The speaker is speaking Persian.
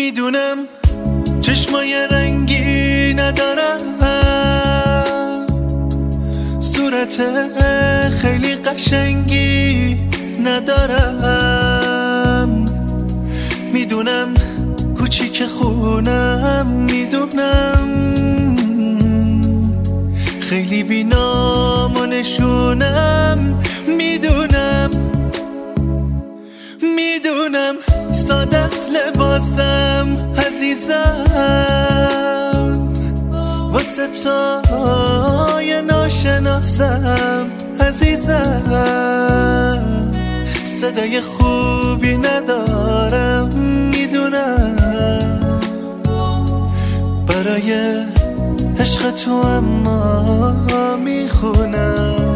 میدونم چشمای رنگی ندارم، صورت خیلی قشنگی ندارم، میدونم کوچیک خونم، میدونم خیلی بی‌نام و نشونم، میدونم ساده است لباسم عزیزم، واسه تای ناشناسم عزیزم، صدای خوبی ندارم، میدونم برای عشق تو اما میخونم.